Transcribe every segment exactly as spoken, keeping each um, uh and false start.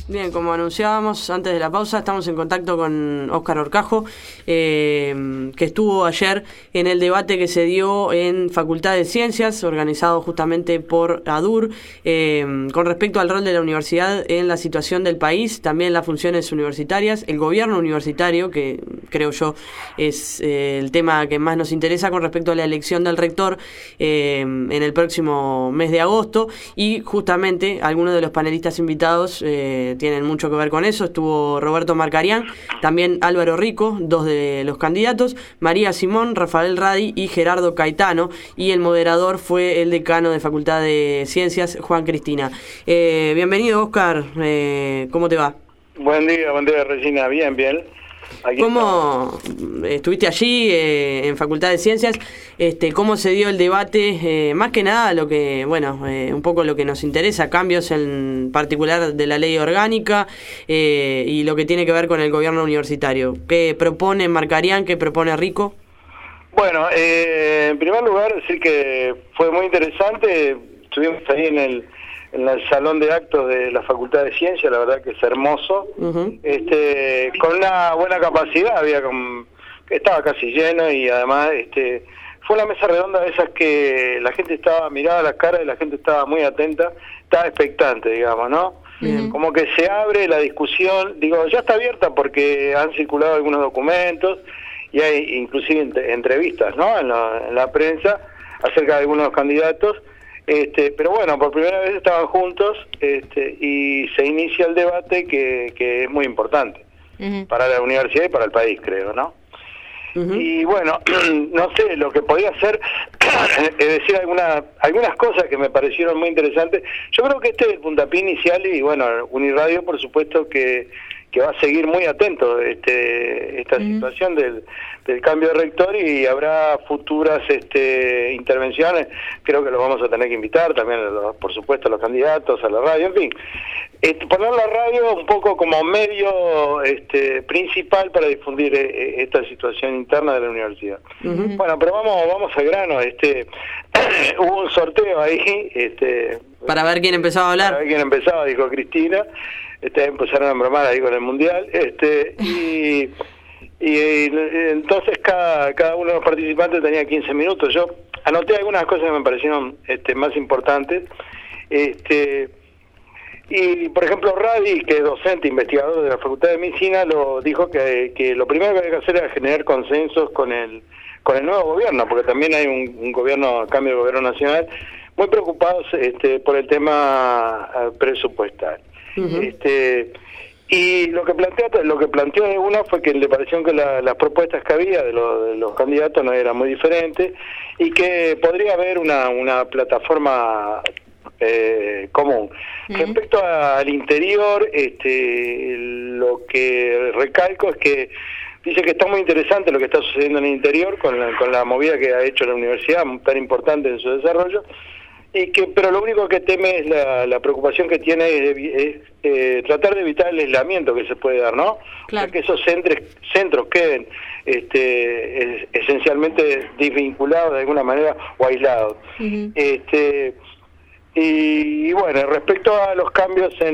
Bien, como anunciábamos antes de la pausa, estamos en contacto con Óscar Horcajo, eh, que estuvo ayer en el debate que se dio en Facultad de Ciencias, organizado justamente por ADUR, eh, con respecto al rol de la universidad en la situación del país, también las funciones universitarias, el gobierno universitario, que creo yo es eh, el tema que más nos interesa con respecto a la elección del rector eh, en el próximo mes de agosto, y justamente algunos de los panelistas invitados eh, tienen mucho que ver con eso. Estuvo Roberto Marcarián, también Álvaro Rico, dos de los candidatos, María Simón, Rafael Radi y Gerardo Caetano, y el moderador fue el decano de Facultad de Ciencias, Juan Cristina. Eh, bienvenido, Óscar, eh, ¿cómo te va? Buen día, buen día, Regina, bien, bien. Aquí ¿Cómo estamos. Estuviste allí eh, en Facultad de Ciencias? Este, ¿Cómo se dio el debate? Eh, más que nada lo que, bueno, eh, un poco lo que nos interesa, cambios en particular de la ley orgánica eh, y lo que tiene que ver con el gobierno universitario. ¿Qué propone Marcarián? ¿Qué propone Rico? Bueno, eh, en primer lugar decir que fue muy interesante. Estuvimos ahí en el en el salón de actos de la Facultad de Ciencias, la verdad que es hermoso, uh-huh. este con una buena capacidad, había con, estaba casi lleno, y además este fue una mesa redonda de esas que la gente estaba, miraba las caras y la gente estaba muy atenta, estaba expectante, digamos, ¿no? Uh-huh. Como que se abre la discusión, digo, ya está abierta porque han circulado algunos documentos y hay inclusive ent- entrevistas, ¿no? En la, en la prensa acerca de algunos candidatos. Este, pero bueno, por primera vez estaban juntos este, y se inicia el debate que, que es muy importante uh-huh. para la universidad y para el país, creo, ¿no? Uh-huh. Y bueno, no sé, lo que podía hacer es decir alguna, algunas cosas que me parecieron muy interesantes. Yo creo que este es el puntapié inicial y bueno, Uniradio por supuesto que, que va a seguir muy atento este, esta uh-huh. situación del, del cambio de rector, y habrá futuras este, intervenciones. Creo que los vamos a tener que invitar también, por supuesto, a los candidatos, a la radio, en fin. Este, poner la radio un poco como medio este, principal para difundir eh, esta situación interna de la universidad. Uh-huh. Bueno, pero vamos vamos al grano. Este, hubo un sorteo ahí. Este, para ver quién empezaba a hablar. Para ver quién empezaba, dijo Cristina. Este, empezaron a bromar ahí con el Mundial. Este, y... Y, y entonces cada cada uno de los participantes tenía quince minutos. Yo anoté algunas cosas que me parecieron este, más importantes. Este y por ejemplo Radi, que es docente investigador de la Facultad de Medicina, lo dijo que, que lo primero que hay que hacer era generar consensos con el con el nuevo gobierno, porque también hay un, un gobierno, cambio de gobierno nacional, muy preocupados este, por el tema presupuestal. Uh-huh. Este Y lo que planteó, lo que planteó de una fue que le pareció que la, las propuestas que había de, lo, de los candidatos no eran muy diferentes y que podría haber una, una plataforma eh, común. Uh-huh. Respecto a, al interior, este, lo que recalco es que dice que está muy interesante lo que está sucediendo en el interior con la, con la movida que ha hecho la universidad, tan importante en su desarrollo. Y que pero lo único que teme es la, la preocupación que tiene es, es eh, tratar de evitar el aislamiento que se puede dar, ¿no? Claro. Para que esos centros centros queden este es, esencialmente desvinculados de alguna manera o aislados. Uh-huh. Este y, y bueno, respecto a los cambios en,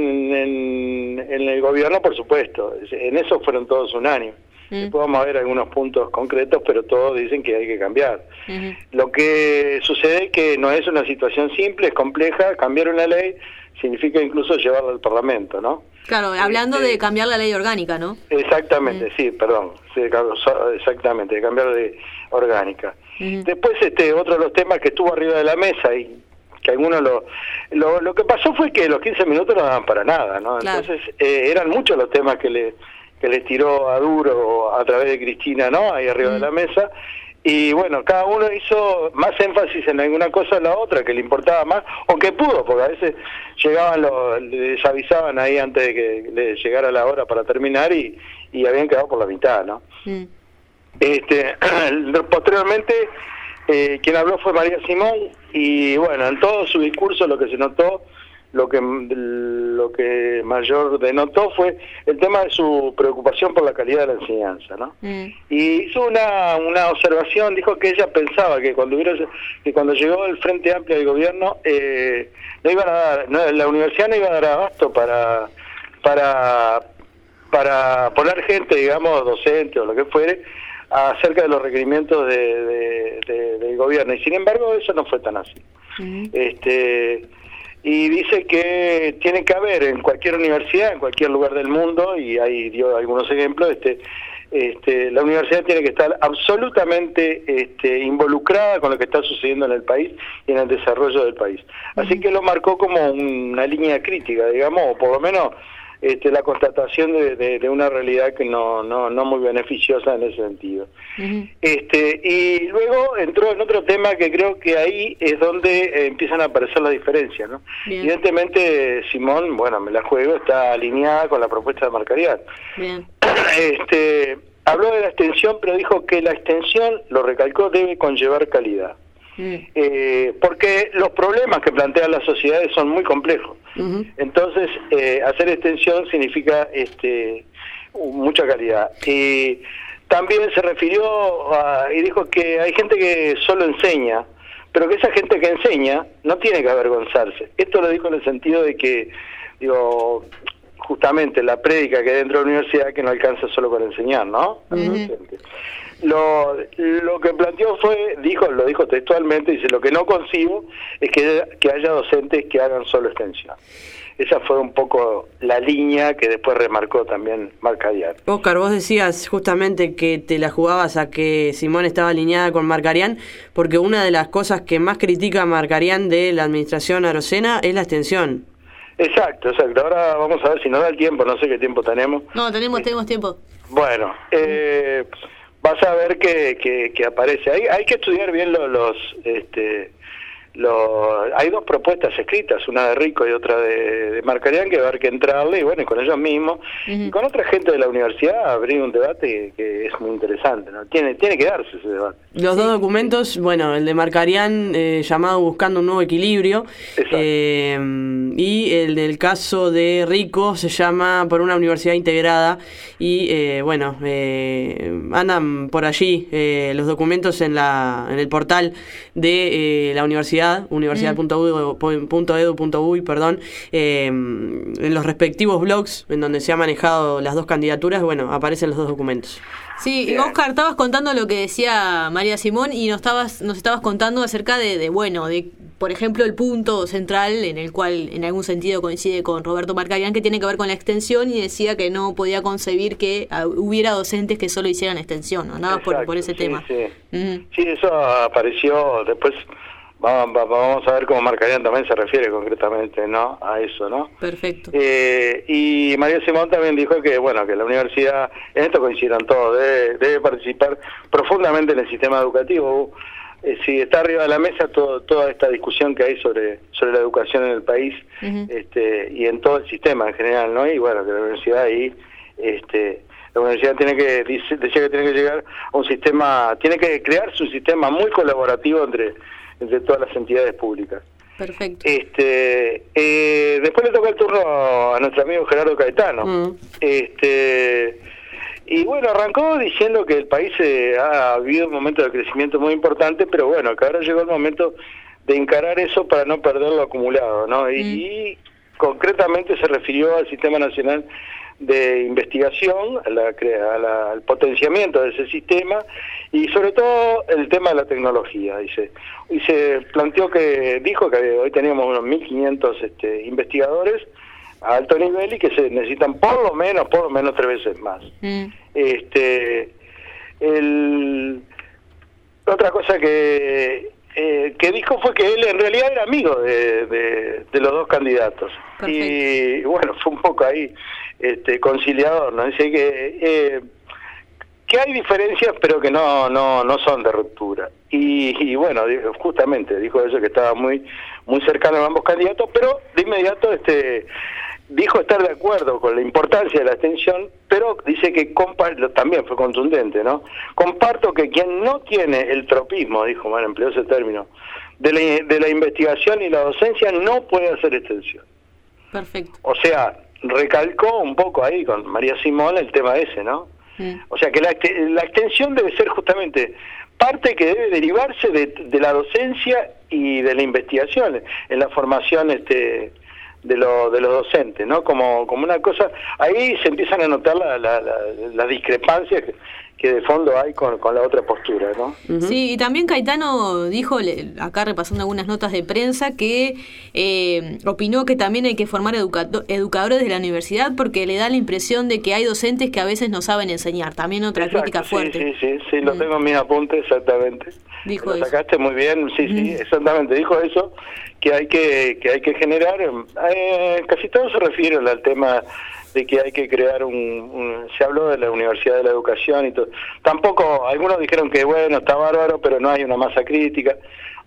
en, en el gobierno, por supuesto, en eso fueron todos unánimes. Mm. Después vamos a ver algunos puntos concretos, pero todos dicen que hay que cambiar. Uh-huh. Lo que sucede es que no es una situación simple, es compleja. Cambiar una ley significa incluso llevarla al Parlamento, ¿no? Claro, hablando este, de cambiar la ley orgánica, ¿no? Exactamente, mm. sí, perdón, sí, exactamente, de cambiar la ley orgánica. Uh-huh. Después, este, otro de los temas que estuvo arriba de la mesa y que algunos lo, lo lo que pasó fue que los quince minutos no daban para nada, ¿no? Claro. Entonces, eh, eran muchos los temas que le que les tiró a duro a través de Cristina, ¿no? Ahí arriba mm. de la mesa. Y bueno, cada uno hizo más énfasis en alguna cosa o la otra que le importaba más, o que pudo, porque a veces llegaban, los, les avisaban ahí antes de que les llegara la hora para terminar y, y habían quedado por la mitad, ¿no? Mm. Este, posteriormente, eh, quien habló fue María Simón, y bueno, en todo su discurso lo que se notó, lo que lo que mayor denotó fue el tema de su preocupación por la calidad de la enseñanza, ¿no? Mm. Y hizo una una observación, dijo que ella pensaba que cuando hubiera que cuando llegó el Frente Amplio del gobierno eh, no iban a dar, no, la universidad no iba a dar abasto para para, para poner gente, digamos, docente o lo que fuere, acerca de los requerimientos de, de, de, del gobierno. Y sin embargo, eso no fue tan así. Uh-huh. Este... Y dice que tiene que haber en cualquier universidad, en cualquier lugar del mundo, y ahí dio algunos ejemplos, este, este, la universidad tiene que estar absolutamente este, involucrada con lo que está sucediendo en el país y en el desarrollo del país. Así que lo marcó como una línea crítica, digamos, o por lo menos este, la constatación de, de, de una realidad que no, no, no muy beneficiosa en ese sentido. Uh-huh. Este, y luego entró en otro tema que creo que ahí es donde eh, empiezan a aparecer las diferencias, ¿no? Bien. Evidentemente, Simón, bueno, me la juego, está alineada con la propuesta de Marcarián. Bien. Este, habló de la extensión, pero dijo que la extensión, lo recalcó, debe conllevar calidad. Mm. Eh, porque los problemas que plantean las sociedades son muy complejos. Uh-huh. Entonces, eh, hacer extensión significa este, mucha calidad. Y también se refirió a, y dijo que hay gente que solo enseña, pero que esa gente que enseña no tiene que avergonzarse. Esto lo dijo en el sentido de que, digo, justamente la prédica que hay dentro de la universidad que no alcanza solo con enseñar, ¿no? Uh-huh. Lo, lo que planteó fue, dijo, lo dijo textualmente, dice, lo que no concibo es que, que haya docentes que hagan solo extensión. Esa fue un poco la línea que después remarcó también Marcarián. Óscar, vos decías justamente que te la jugabas a que Simón estaba alineada con Marcarián, porque una de las cosas que más critica Marcarián de la administración Arocena es la extensión. Exacto, exacto. Ahora vamos a ver si nos da el tiempo, no sé qué tiempo tenemos. No, tenemos, tenemos tiempo. Bueno, eh... vas a ver que, que, que aparece. Hay, hay que estudiar bien los, los, este, los... Hay dos propuestas escritas, una de Rico y otra de, de Marcarián, que va a haber que entrarle, y bueno, y con ellos mismos, uh-huh. y con otra gente de la universidad, abrir un debate que, que es muy interesante, ¿no? Tiene, tiene que darse ese debate. Los dos documentos, bueno, el de Marcarián, eh, llamado Buscando un Nuevo Equilibrio, eh, y el del caso de Rico se llama Por una Universidad Integrada, y eh, bueno, eh, andan por allí eh, los documentos en la en el portal de eh, la universidad, universidad punto edu punto uy, perdón, eh, en los respectivos blogs en donde se han manejado las dos candidaturas, bueno, aparecen los dos documentos. Sí, y Óscar, estabas contando lo que decía María Simón y nos estabas nos estabas contando acerca de, de, bueno, de, por ejemplo, el punto central en el cual en algún sentido coincide con Roberto Marcarián, que tiene que ver con la extensión, y decía que no podía concebir que uh, hubiera docentes que solo hicieran extensión, ¿no? Nada por, por ese sí, tema. Sí. Uh-huh. Sí, eso apareció después. Vamos, vamos a ver cómo Marcarián también se refiere concretamente, ¿no? A eso, ¿no? Perfecto. Eh, y María Simón también dijo que, bueno, que la universidad, en esto coincidieron todos, debe, debe participar profundamente en el sistema educativo. Eh, si está arriba de la mesa todo, toda esta discusión que hay sobre sobre la educación en el país, uh-huh. este, y en todo el sistema en general, ¿no? Y bueno, que la universidad ahí, este, la universidad tiene que, dice, decía que tiene que llegar a un sistema, tiene que crearse un sistema muy colaborativo entre entre todas las entidades públicas. Perfecto. Este, eh, después le tocó el turno a nuestro amigo Gerardo Caetano. Mm. Este, y bueno, arrancó diciendo que el país eh, ha vivido un momento de crecimiento muy importante, pero bueno, que ahora llegó el momento de encarar eso para no perder lo acumulado, ¿no? Y, mm. y concretamente se refirió al Sistema Nacional de Investigación, a la, a la, al potenciamiento de ese sistema, y sobre todo el tema de la tecnología. Dice, y se planteó que, dijo que hoy teníamos unos mil quinientos este, investigadores a alto nivel y que se necesitan por lo menos, por lo menos tres veces más. Mm. Este, el, otra cosa que eh, que dijo fue que él en realidad era amigo de, de, de los dos candidatos. Perfecto. Y bueno, fue un poco ahí este conciliador, ¿no? Dice que eh, que hay diferencias, pero que no no no son de ruptura. Y, y bueno, justamente dijo eso, que estaba muy muy cercano a ambos candidatos, pero de inmediato este dijo estar de acuerdo con la importancia de la extensión, pero dice que comparto, también fue contundente, ¿no? Comparto que quien no tiene el tropismo, dijo, bueno, empleó ese término, de la, de la investigación y la docencia no puede hacer extensión. Perfecto. O sea, recalcó un poco ahí con María Simón el tema ese, ¿no? Mm. O sea, que la, la extensión debe ser justamente parte que debe derivarse de, de la docencia y de la investigación, en la formación este de, lo, de los docentes, ¿no? Como, como una cosa, ahí se empiezan a notar las la, la, la discrepancias que, que de fondo hay con, con la otra postura, ¿no? Uh-huh. Sí, y también Caetano dijo, acá repasando algunas notas de prensa, que eh, opinó que también hay que formar educado, educadores de la universidad porque le da la impresión de que hay docentes que a veces no saben enseñar. También otra Exacto, crítica fuerte. Sí, sí, sí, sí, lo uh-huh. tengo en mis apuntes, exactamente. Dijo lo eso. sacaste muy bien, sí, uh-huh. sí, exactamente, dijo eso, que hay que, que hay que generar, eh, casi todo se refiere al tema de que hay que crear un, un... Se habló de la Universidad de la Educación y todo. Tampoco, algunos dijeron que bueno, está bárbaro, pero no hay una masa crítica.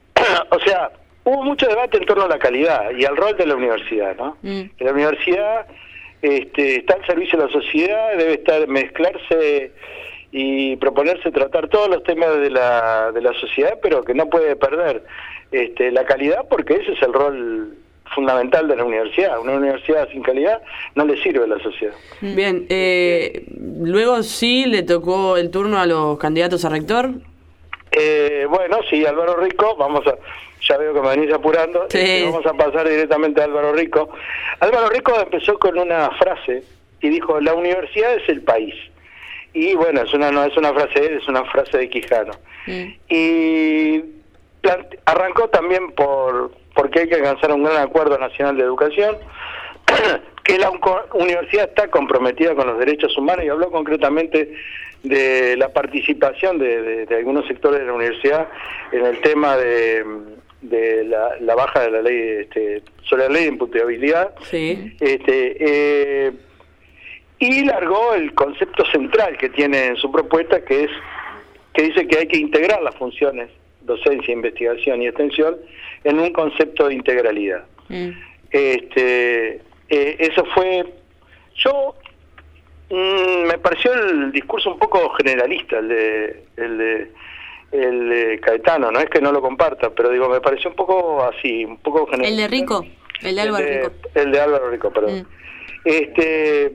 O sea, hubo mucho debate en torno a la calidad y al rol de la universidad, ¿no? Mm. La universidad este, está al servicio de la sociedad, debe estar mezclarse y proponerse tratar todos los temas de la, de la sociedad, pero que no puede perder este, la calidad, porque ese es el rol fundamental de la universidad. Una universidad sin calidad no le sirve a la sociedad. Bien, eh, luego sí le tocó el turno a los candidatos a rector. Eh, bueno, sí, Álvaro Rico, vamos a, ya veo que me venís apurando, sí. este, vamos a pasar directamente a Álvaro Rico. Álvaro Rico empezó con una frase y dijo, la universidad es el país. Y bueno, es una, no es una frase de él, es una frase de Quijano. Mm. Y plante, arrancó también por porque hay que alcanzar un gran acuerdo nacional de educación, que la universidad está comprometida con los derechos humanos, y habló concretamente de la participación de, de, de algunos sectores de la universidad en el tema de, de la, la baja de la ley este, sobre la ley de imputabilidad. Sí. Este, eh, y largó el concepto central que tiene en su propuesta, que es que dice que hay que integrar las funciones docencia, investigación y extensión en un concepto de integralidad. Mm. Este, eh, eso fue, yo mm, me pareció el discurso un poco generalista, el de, el de, el de Caetano, no es que no lo comparta, pero digo, me pareció un poco así, un poco generalista. El de Rico, el de Álvaro el de, Rico. El de Álvaro Rico, perdón. Mm. Este...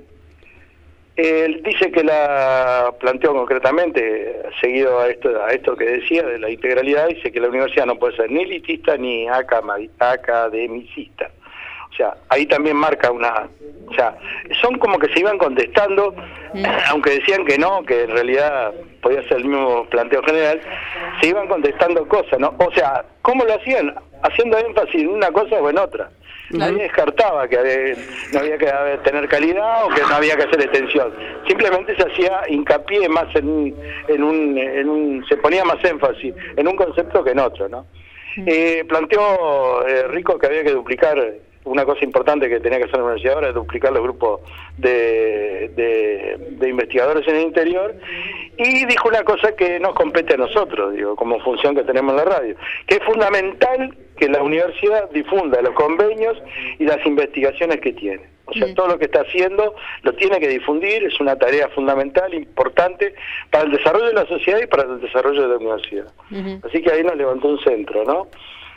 Él dice que la planteó concretamente, seguido a esto a esto que decía de la integralidad, dice que la universidad no puede ser ni elitista ni academicista. O sea, ahí también marca una... O sea, son como que se iban contestando, mm. aunque decían que no, que en realidad podía ser el mismo planteo general, se iban contestando cosas, ¿no? O sea, ¿cómo lo hacían? Haciendo énfasis en una cosa o en otra. Nadie descartaba que había, no había que haber, tener calidad o que no había que hacer extensión. Simplemente se hacía hincapié más en, en, un, en un... se ponía más énfasis en un concepto que en otro, ¿no? Mm. Eh, planteó eh, Rico que había que duplicar, una cosa importante que tenía que hacer la universidad ahora es duplicar los grupos de, de, de investigadores en el interior, y dijo una cosa que nos compete a nosotros, digo, como función que tenemos en la radio, que es fundamental que la universidad difunda los convenios y las investigaciones que tiene. O sea, mm. todo lo que está haciendo lo tiene que difundir, es una tarea fundamental, importante para el desarrollo de la sociedad y para el desarrollo de la universidad. Mm-hmm. Así que ahí nos levantó un centro, ¿no?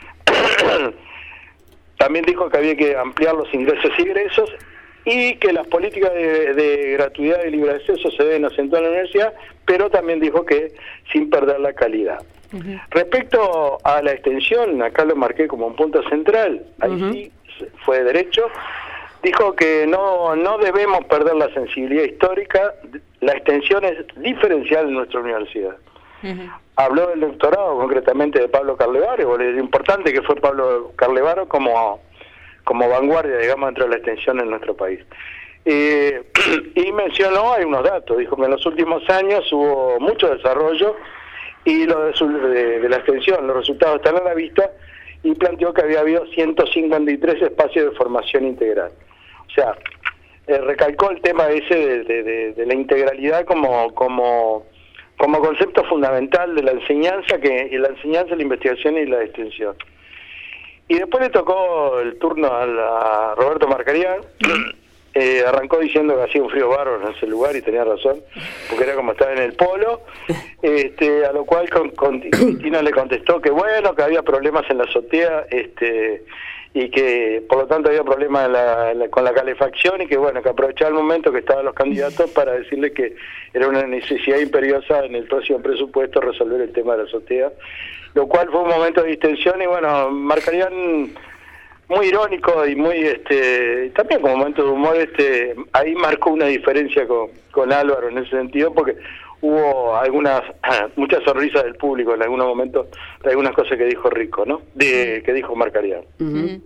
También dijo que había que ampliar los ingresos y egresos y que las políticas de, de gratuidad y libre acceso se deben acentuar en la universidad, pero también dijo que sin perder la calidad. Uh-huh. Respecto a la extensión, acá lo marqué como un punto central, ahí uh-huh. sí fue derecho, dijo que no, no debemos perder la sensibilidad histórica, la extensión es diferencial en nuestra universidad. Uh-huh. Habló del doctorado, concretamente de Pablo Carlevaro, lo importante que fue Pablo Carlevaro como, como vanguardia, digamos, dentro de la extensión en nuestro país. Eh, y mencionó, hay unos datos, dijo que en los últimos años hubo mucho desarrollo y lo de, su, de, de la extensión, los resultados están a la vista, y planteó que había habido ciento cincuenta y tres espacios de formación integral. O sea, eh, recalcó el tema ese de, de, de, de la integralidad como... como como concepto fundamental de la enseñanza, que y la enseñanza, la investigación y la extensión. Y después le tocó el turno a, la, a Roberto Marcarián, eh, arrancó diciendo que hacía un frío bárbaro en ese lugar, y tenía razón, porque era como estar en el polo, este, a lo cual con, con, Cristina le contestó que bueno, que había problemas en la azotea, este y que por lo tanto había problemas en la, en la, con la calefacción, y que bueno, que aprovechaba el momento que estaban los candidatos para decirle que era una necesidad imperiosa en el próximo presupuesto resolver el tema de la azotea, lo cual fue un momento de distensión. Y bueno, Marcarián muy irónico y muy, este, también como momento de humor, este, ahí marcó una diferencia con, con Álvaro en ese sentido, porque hubo algunas, muchas sonrisas del público en algunos momentos de algunas cosas que dijo Rico, ¿no? De, que dijo Marcarián. Uh-huh.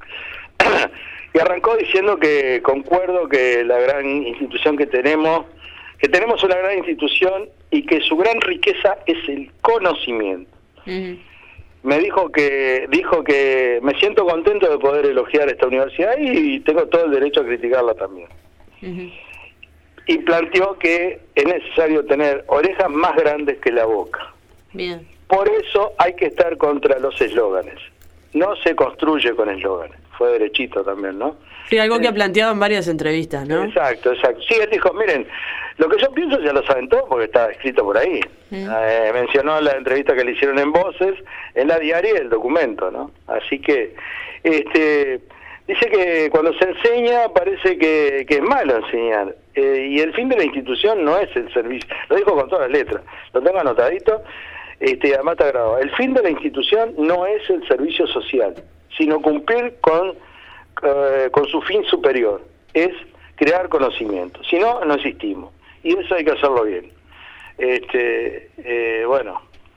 Y arrancó diciendo que concuerdo que la gran institución que tenemos, que tenemos una gran institución y que su gran riqueza es el conocimiento. Uh-huh. Me dijo que dijo que me siento contento de poder elogiar esta universidad y tengo todo el derecho a criticarla también. Uh-huh. Y planteó que es necesario tener orejas más grandes que la boca. Bien. Por eso hay que estar contra los eslóganes. No se construye con eslóganes. Fue derechito también, ¿no? Sí, algo que ha planteado en varias entrevistas, ¿no? Exacto, exacto. Sí, él dijo, miren, lo que yo pienso ya lo saben todos porque está escrito por ahí. Mm. Eh, mencionó la entrevista que le hicieron en Voces, en la diaria y el documento, ¿no? Así que, este, dice que cuando se enseña parece que, que es malo enseñar. Eh, y el fin de la institución no es el servicio. Lo dijo con todas las letras. Lo tengo anotadito. Este, además está grabado. El fin de la institución no es el servicio social, sino cumplir con, eh, con su fin superior, es crear conocimiento. Si no, no existimos. Y eso hay que hacerlo bien. Este, eh, bueno,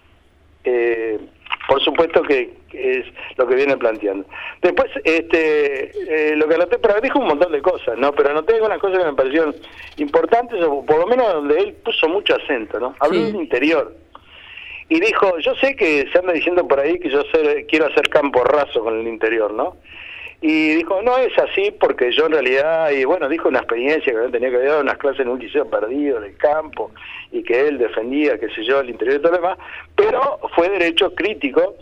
eh, por supuesto que es lo que viene planteando. Después, este, eh, lo que anoté, pero dijo un montón de cosas, ¿no? Pero anoté algunas cosas que me parecieron importantes, o por lo menos donde él puso mucho acento, ¿no? Habló sí. del interior. Y dijo, yo sé que se anda diciendo por ahí que yo ser, quiero hacer campo raso con el interior, ¿no? Y dijo, no es así porque yo en realidad, y bueno, dijo una experiencia que él tenía que dar unas clases en un liceo perdido del campo y que él defendía, qué sé yo, el interior y todo lo demás, pero fue derecho crítico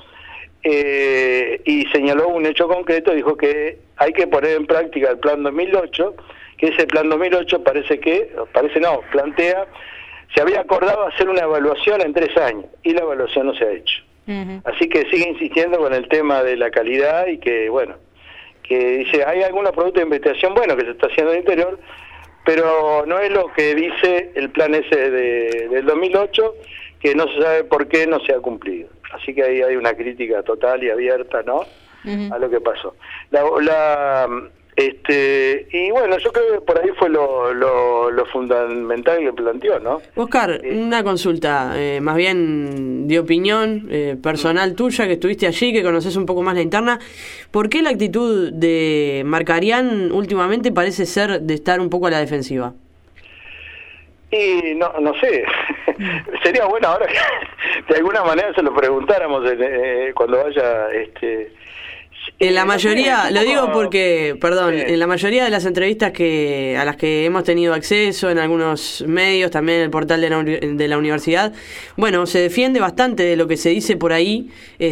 eh, y señaló un hecho concreto, dijo que hay que poner en práctica el plan dos mil ocho, que ese plan dos mil ocho parece que, parece no, plantea... Se había acordado hacer una evaluación en tres años y la evaluación no se ha hecho. Uh-huh. Así que sigue insistiendo con el tema de la calidad y que, bueno, que dice, hay algunos productos de investigación, bueno, que se está haciendo en el interior, pero no es lo que dice el plan ese de, del dos mil ocho, que no se sabe por qué no se ha cumplido. Así que ahí hay una crítica total y abierta, ¿no? Uh-huh. A lo que pasó. La... la Este y bueno, yo creo que por ahí fue lo, lo, lo fundamental que planteó, ¿no? Oscar, eh, una consulta, eh, más bien de opinión eh, personal tuya, que estuviste allí, que conoces un poco más la interna. ¿Por qué la actitud de Marcarián últimamente parece ser de estar un poco a la defensiva? Y no no sé, sería bueno ahora que de alguna manera se lo preguntáramos eh, cuando vaya... este En la mayoría, lo digo porque, perdón, en la mayoría de las entrevistas que a las que hemos tenido acceso en algunos medios, también en el portal de la, de la universidad, bueno, se defiende bastante de lo que se dice por ahí,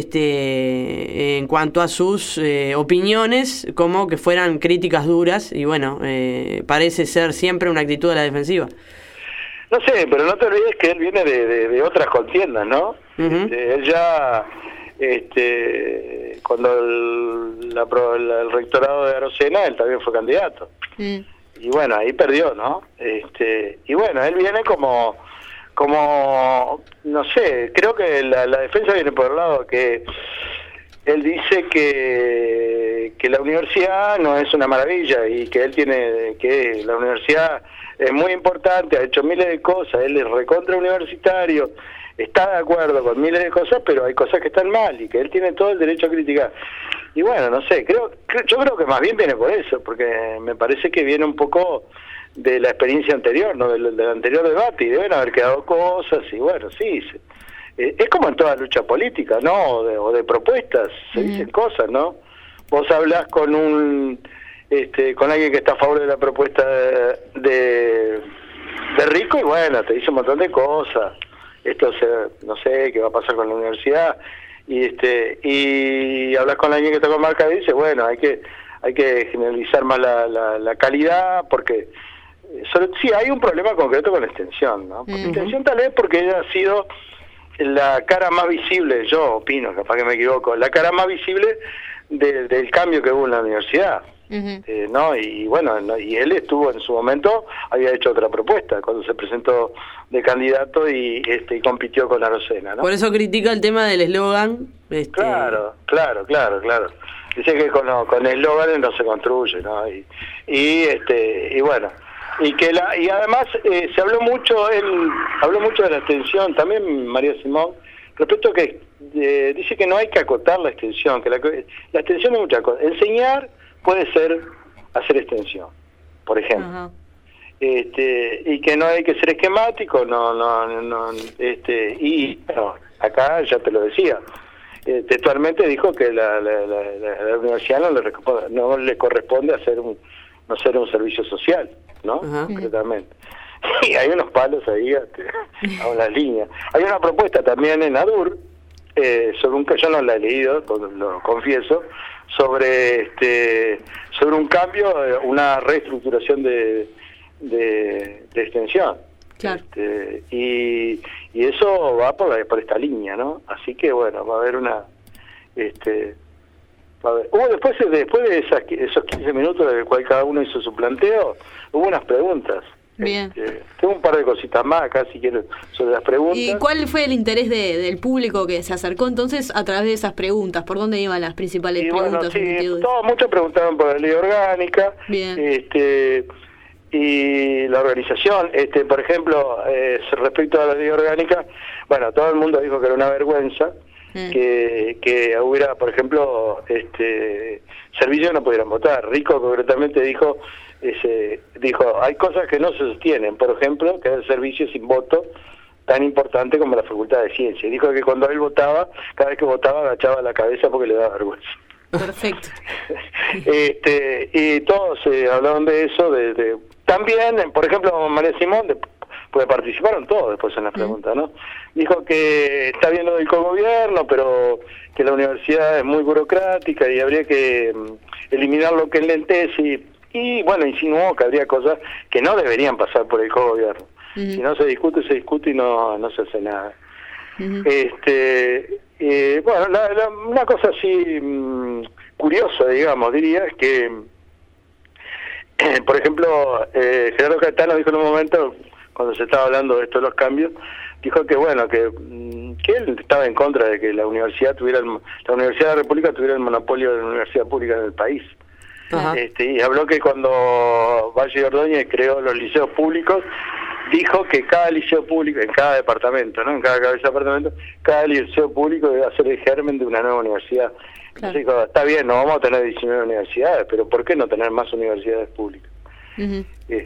este, en cuanto a sus eh, opiniones, como que fueran críticas duras, y bueno, eh, parece ser siempre una actitud a la defensiva. No sé, pero no te olvides que él viene de, de, de otras contiendas, ¿no? Uh-huh. Este, él ya... este cuando el, la, la, el rectorado de Arocena, él también fue candidato. Mm. Y bueno, ahí perdió, ¿no? este Y bueno, él viene como, como no sé, creo que la, la defensa viene por el lado que él dice que, que la universidad no es una maravilla y que él tiene, que la universidad es muy importante, ha hecho miles de cosas, él es recontra universitario, está de acuerdo con miles de cosas, pero hay cosas que están mal y que él tiene todo el derecho a criticar. Y bueno, no sé, creo, creo yo creo que más bien viene por eso, porque me parece que viene un poco de la experiencia anterior, no del, del anterior debate, y deben haber quedado cosas, y bueno, sí, se, eh, es como en toda lucha política, ¿no? O de, o de propuestas, se mm. dicen cosas, ¿no? Vos hablás con un este con alguien que está a favor de la propuesta de, de, de Rico, y bueno, te dice un montón de cosas. Esto se, no sé qué va a pasar con la universidad, y este y hablas con alguien que está con marca y dice, bueno, hay que hay que generalizar más la, la, la calidad, porque solo, sí hay un problema concreto con la extensión, ¿no? Porque uh-huh. extensión tal vez porque ella ha sido la cara más visible, yo opino, capaz que me equivoco, la cara más visible de, del cambio que hubo en la universidad. Uh-huh. Eh, no y bueno no, y él estuvo en su momento, había hecho otra propuesta cuando se presentó de candidato y este y compitió con Arocena, ¿no? Por eso critica el tema del eslogan. Este... Claro, claro, claro, claro. dice que con, con eslóganes no se construye, ¿no? Y, y este y bueno, y que la y además eh, se habló mucho, él habló mucho de la extensión, también María Simón, respecto a que eh, dice que no hay que acotar la extensión, que la, la extensión es mucha cosa. Enseñar puede ser hacer extensión, por ejemplo. Uh-huh. Este, y que no hay que ser esquemático, no, no, no, este, y bueno, acá ya te lo decía, eh, textualmente dijo que la, la, la, la, la universidad no le, no le corresponde hacer un, no ser un servicio social, ¿no? Uh-huh. Concretamente. Y hay unos palos ahí a unas líneas. Hay una propuesta también en ADUR, eh, sobre un, yo no la he leído, lo confieso, sobre este, sobre un cambio, una reestructuración de De, de extensión. Claro. Este, y, y eso va por, la, por esta línea, ¿no? Así que bueno, va a haber una este va a haber, hubo después después de esas, esos quince minutos de cual cada uno hizo su planteo, hubo unas preguntas. Bien. Este, tengo un par de cositas más acá si quiero sobre las preguntas. ¿Y cuál fue el interés de, del público que se acercó entonces a través de esas preguntas? ¿Por dónde iban las principales y preguntas? Bueno, sí, todos, muchos preguntaban por la ley orgánica. Bien. Este y la organización, este por ejemplo, eh, respecto a la ley orgánica, bueno, todo el mundo dijo que era una vergüenza mm. que que hubiera, por ejemplo, este servicios no pudieran votar. Rico concretamente dijo ese dijo hay cosas que no se sostienen, por ejemplo, que el servicio sin voto tan importante como la Facultad de Ciencias. Dijo que cuando él votaba, cada vez que votaba agachaba la cabeza porque le daba vergüenza. Perfecto. este y todos eh, hablaron de eso, de, de también, por ejemplo, María Simón, de, pues participaron todos después en la pregunta, ¿no? Dijo que está bien lo del cogobierno, pero que la universidad es muy burocrática y habría que um, eliminar lo que enlentece y, y, bueno, insinuó que habría cosas que no deberían pasar por el cogobierno. Uh-huh. Si no se discute, se discute y no, no se hace nada. Uh-huh. Este, eh, bueno, la, la, una cosa así um, curiosa, digamos, diría, es que por ejemplo, eh, Gerardo Caetano dijo en un momento, cuando se estaba hablando de estos los cambios, dijo que bueno, que, que él estaba en contra de que la universidad tuviera el, la Universidad de la República tuviera el monopolio de la universidad pública en el país. Ajá. Este, y habló que cuando Valle Ordóñez creó los liceos públicos, dijo que cada liceo público, en cada departamento, ¿no? En cada cabeza de departamento, cada liceo público debe ser el germen de una nueva universidad. Claro. Entonces dijo, está bien, no vamos a tener diecinueve universidades, pero ¿por qué no tener más universidades públicas? Uh-huh. eh,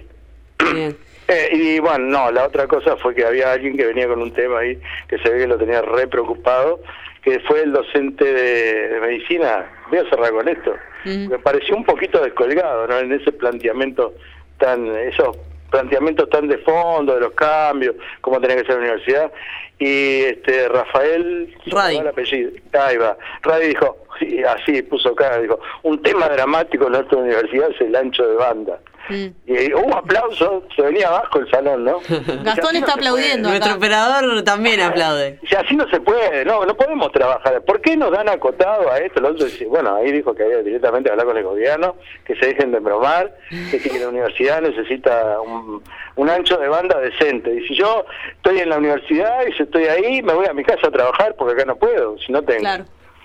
eh, y bueno, no, la otra cosa fue que había alguien que venía con un tema ahí, que se ve que lo tenía re preocupado, que fue el docente de, de medicina. Voy a cerrar con esto. Uh-huh. Me pareció un poquito descolgado, ¿no? En ese planteamiento tan, esos planteamientos tan de fondo, de los cambios, cómo tenía que ser la universidad. Y este Rafael Radi. El apellido, ahí va. Radi dijo, sí, así puso cara, dijo, un tema dramático en nuestra universidad es el ancho de banda. Mm. Y hubo aplausos, se venía abajo el salón, ¿no? Gastón está no aplaudiendo. Nuestro operador también aplaude. Si así no se puede, no, no podemos trabajar. ¿Por qué nos dan acotado a esto? Lo otro, bueno, ahí dijo que había directamente que hablar con el gobierno, que se dejen de bromar, que, que la universidad necesita un, un ancho de banda decente. Y si yo estoy en la universidad y si estoy ahí, me voy a mi casa a trabajar porque acá no puedo, si no tengo. Claro.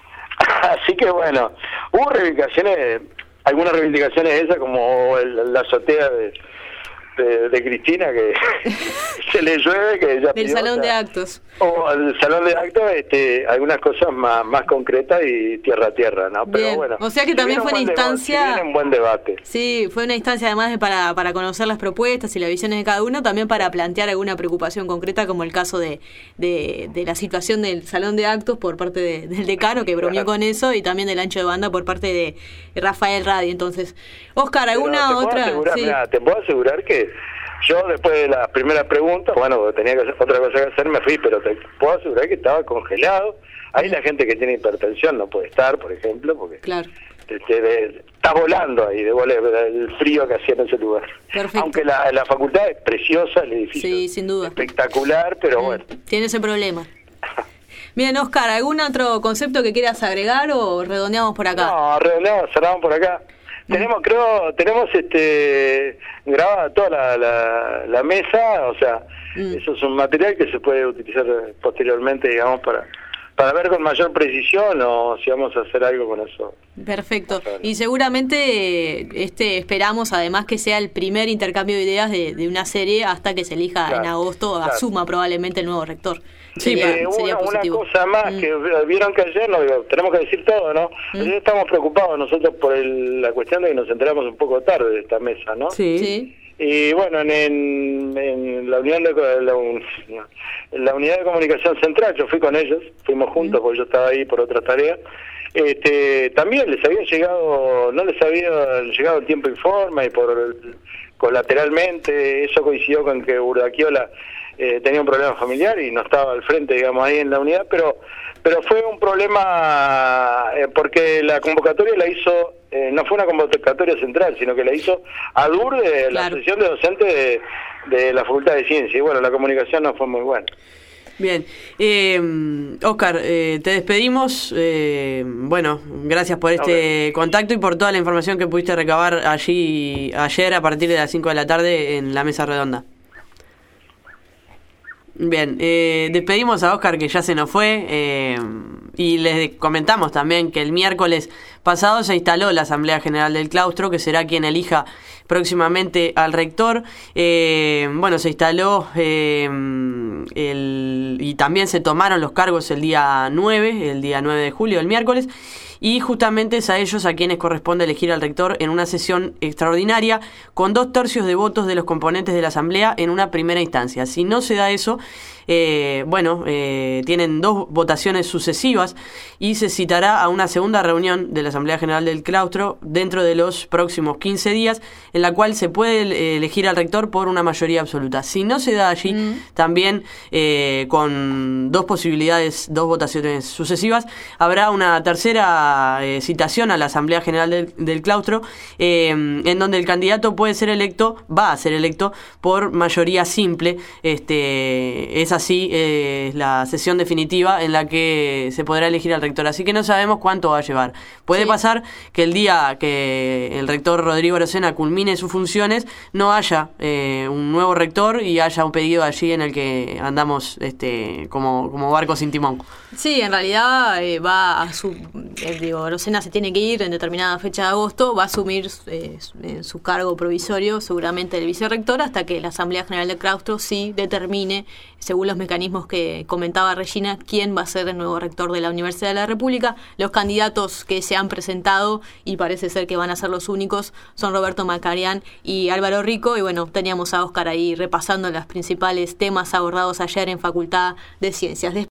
Así que bueno, hubo reivindicaciones, algunas reivindicaciones esas, como el, la azotea de, de, de Cristina, que se le llueve, que ella del pidió, salón o sea, de actos. O el salón de actos, este, algunas cosas más más concretas y tierra a tierra, ¿no? Pero bien. Bueno, o sea que también fue una instancia, deba- un buen debate. Sí, fue una instancia además de para para conocer las propuestas y las visiones de cada uno, también para plantear alguna preocupación concreta, como el caso de de, de la situación del salón de actos por parte de, del decano, que bromeó con eso, y también del ancho de banda por parte de Rafael Radi. Entonces, Oscar, ¿alguna Pero te otra? Puedo asegurar, sí. Mirá, te puedo asegurar que yo, después de las primeras preguntas, bueno, tenía que hacer otra cosa que hacer, me fui, pero te puedo asegurar que estaba congelado. Ahí la gente que tiene hipertensión no puede estar, por ejemplo, porque claro. te, te, te, está volando ahí de volver, el frío que hacía en ese lugar. Perfecto. Aunque la, la facultad es preciosa, el edificio sí, sin duda. espectacular, pero mm, bueno. Tiene ese problema. Bien, Oscar, ¿algún otro concepto que quieras agregar o redondeamos por acá? No, redondeamos, cerramos por acá. Tenemos, creo, tenemos este grabada toda la, la, la mesa, o sea, mm. eso es un material que se puede utilizar posteriormente, digamos, para para ver con mayor precisión o si vamos a hacer algo con eso. Perfecto. Y seguramente este esperamos además que sea el primer intercambio de ideas de, de una serie hasta que se elija claro, en agosto, claro. asuma probablemente el nuevo rector. Sí, sería, eh, sería una, una cosa más mm. que vieron que ayer, no digo, tenemos que decir todo, ¿no? Mm. Ayer estamos preocupados nosotros por el, la cuestión de que nos enteramos un poco tarde de esta mesa, ¿no? Sí. sí. Y bueno, en, en, en la unión de la, en la unidad de comunicación central, yo fui con ellos, fuimos juntos mm. porque yo estaba ahí por otras tareas. Este, también les había llegado, no les había llegado el tiempo informe y por colateralmente eso coincidió con que Urdaquiola eh, tenía un problema familiar y no estaba al frente, digamos, ahí en la unidad, pero pero fue un problema eh, porque la convocatoria la hizo, eh, no fue una convocatoria central, sino que la hizo ADUR de claro. la Asociación de Docentes de, de la Facultad de Ciencias, y bueno, la comunicación no fue muy buena. Bien, eh, Oscar, eh, te despedimos, eh, bueno, gracias por este okay. contacto y por toda la información que pudiste recabar allí ayer a partir de las cinco de la tarde en la mesa redonda. Bien, eh, despedimos a Oscar que ya se nos fue eh, y les comentamos también que el miércoles pasado se instaló la Asamblea General del Claustro, que será quien elija próximamente al rector. Eh, bueno, se instaló eh, el, y también se tomaron los cargos el día nueve, el día nueve de julio, el miércoles. Y justamente es a ellos a quienes corresponde elegir al rector en una sesión extraordinaria con dos tercios de votos de los componentes de la Asamblea en una primera instancia. Si no se da eso, eh, bueno, eh, tienen dos votaciones sucesivas y se citará a una segunda reunión de la Asamblea General del Claustro dentro de los próximos quince días, en la cual se puede elegir al rector por una mayoría absoluta. Si no se da allí, mm. también eh, con dos posibilidades, dos votaciones sucesivas, habrá una tercera Eh, citación a la Asamblea General del, del Claustro, eh, en donde el candidato puede ser electo, va a ser electo por mayoría simple. Este, es así eh, la sesión definitiva en la que se podrá elegir al rector. Así que no sabemos cuánto va a llevar. Puede sí. pasar que el día que el rector Rodrigo Arocena culmine sus funciones no haya eh, un nuevo rector y haya un pedido allí en el que andamos este, como, como barco sin timón. Sí, en realidad eh, va a su... Eh, digo, Arocena se tiene que ir en determinada fecha de agosto, va a asumir eh, en su cargo provisorio seguramente el vicerrector hasta que la Asamblea General del Claustro sí determine, según los mecanismos que comentaba Regina, quién va a ser el nuevo rector de la Universidad de la República. Los candidatos que se han presentado, y parece ser que van a ser los únicos, son Roberto Markarian y Álvaro Rico, y bueno, teníamos a Oscar ahí repasando los principales temas abordados ayer en Facultad de Ciencias.